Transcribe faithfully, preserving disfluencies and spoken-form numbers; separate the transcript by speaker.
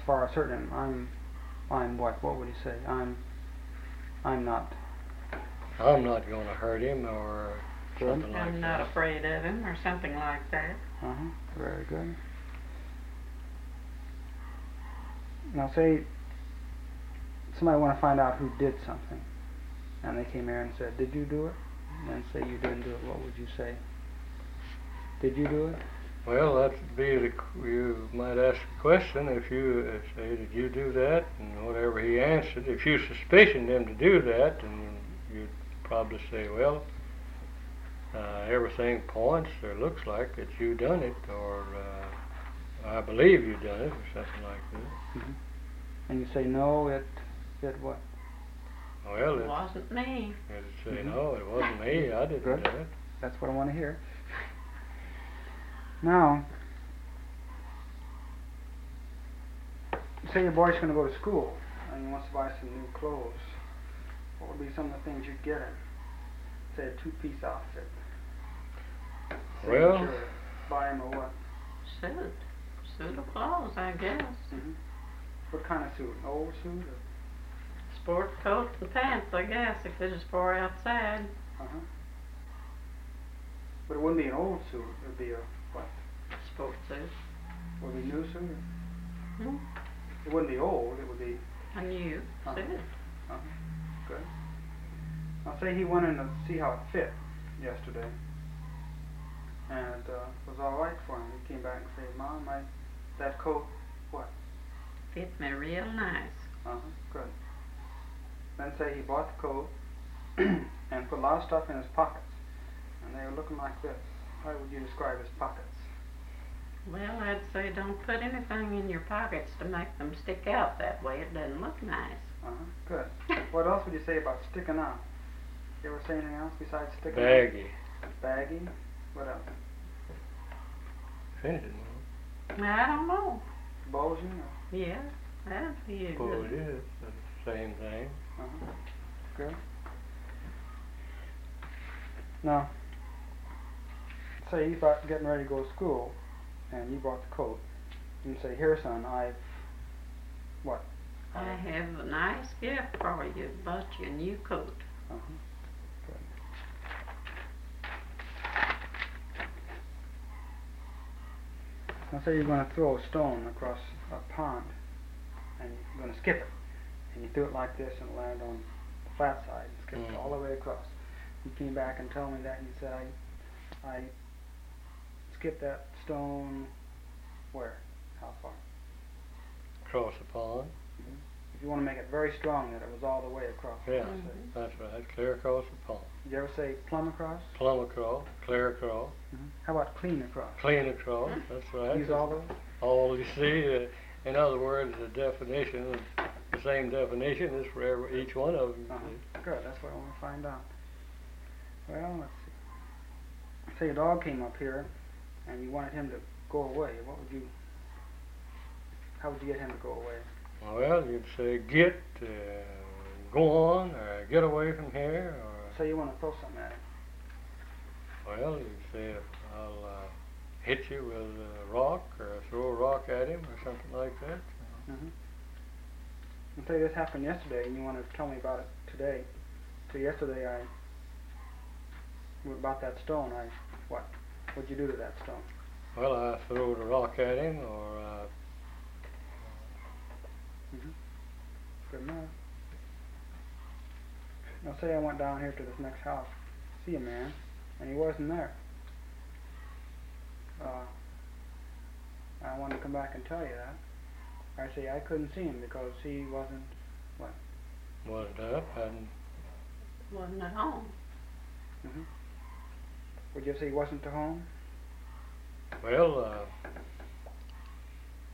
Speaker 1: far as hurting him. I'm, I'm what? What would he say? I'm, I'm not.
Speaker 2: I'm not going to hurt him or
Speaker 1: Good.
Speaker 2: something like that.
Speaker 3: I'm not afraid of him or something like that.
Speaker 1: Uh huh. Very good. Now say somebody want to find out who did something, and they came here and said, "Did you do it?" And say you didn't do it. What would you say? Did you do it?
Speaker 2: Well, that'd be the, you might ask the question if you uh, say, did you do that? And whatever he answered, if you suspicioned him to do that, then you'd probably say, well, uh, everything points or looks like that you done it, or uh, I believe you done it, or something like that.
Speaker 1: Mm-hmm. And you say, no, it, it what?
Speaker 2: Well,
Speaker 3: It
Speaker 2: it
Speaker 3: wasn't me.
Speaker 2: it'd say,
Speaker 1: Mhm.
Speaker 2: no, it wasn't me, I didn't
Speaker 1: Good.
Speaker 2: do it.
Speaker 1: That's what I want to hear. Now, say your boy's going to go to school and he wants to buy some new clothes. What would be some of the things you'd get him? Say a two-piece outfit. Say
Speaker 2: Well-
Speaker 1: sure, buy him a what?
Speaker 3: Suit. Suit of clothes, I guess.
Speaker 1: Mm-hmm. What kind of suit? An old suit? Or?
Speaker 3: Sport coat and pants, I guess, if it was for outside.
Speaker 1: Uh-huh. But it wouldn't be an old suit. It would be a what?
Speaker 3: Sport suit.
Speaker 1: Would it be a new suit? Or?
Speaker 3: Hmm?
Speaker 1: It wouldn't be old. It would be.
Speaker 3: A new
Speaker 1: Uh-huh.
Speaker 3: suit.
Speaker 1: Uh-huh. Good. Now say he went in to see how it fit yesterday, and uh, it was all right for him. He came back and said, "Mom, my that coat, what?"
Speaker 3: Fit me real nice.
Speaker 1: Uh huh. Good. Then say he bought the coat and put a lot of stuff in his pockets, and they were looking like this. How would you describe his pockets?
Speaker 3: Well, I'd say don't put anything in your pockets to make them stick out that way. It doesn't look nice.
Speaker 1: Uh huh. Good. What else would you say about sticking out? You ever say anything else besides sticking
Speaker 2: Baggy.
Speaker 1: out? Baggy. What else?
Speaker 2: Finish it, Mom.
Speaker 3: I don't know.
Speaker 1: Bulging. Or?
Speaker 3: Yeah, that'd be a
Speaker 2: Well,
Speaker 3: good.
Speaker 2: it is the same thing.
Speaker 1: Uh-huh. Good. Now, say he's about getting ready to go to school, and you bought the coat. You say, "Here, son, I've what?"
Speaker 3: I have a nice gift for you. Bought you a new coat.
Speaker 1: Uh-huh. Good. Now, say you're going to throw a stone across a pond, and you're going to skip it, and you threw it like this and land on the flat side and skipped
Speaker 2: Mm.
Speaker 1: all the way across. You came back and told me that, and you said, I, I skipped that stone where? How far?
Speaker 2: Across the pond.
Speaker 1: If you want to make it very strong, that it was all the way across.
Speaker 2: Yeah,
Speaker 3: Mhm.
Speaker 2: that's right. Clear across the pond.
Speaker 1: Did you ever say plumb across?
Speaker 2: Plumb across, clear across,
Speaker 1: Mm-hmm. How about clean across?
Speaker 2: clean across. That's right.
Speaker 1: Use all those?
Speaker 2: All you see, uh, in other words, the definition, the same definition is for every, each one of them. you
Speaker 1: Uh-huh.
Speaker 2: see.
Speaker 1: Good, that's what I want to find out. Well, let's see. Say a dog came up here and you wanted him to go away. What would you, how would you get him to go away?
Speaker 2: Well, you'd say, get, uh, go on, or get away from here, or,
Speaker 1: Say you want to throw something at him.
Speaker 2: well, you'd say, I'll uh, hit you with a rock, or throw a rock at him, or something like that.
Speaker 1: Mm-hmm. And say this happened yesterday and you want to tell me about it today. So yesterday I, about that stone, I, what? What'd you do to that stone?
Speaker 2: Well, I threw a rock at him, or uh,
Speaker 1: Mm-hmm. Good enough. Now say I went down here to this next house, see a man, and he wasn't there. Uh, I wanted to come back and tell you that. I say I couldn't see him because he wasn't, what?
Speaker 2: wasn't up, hadn't.
Speaker 3: Wasn't at home.
Speaker 1: Mm-hmm. Would you say he wasn't to home?
Speaker 2: Well, uh,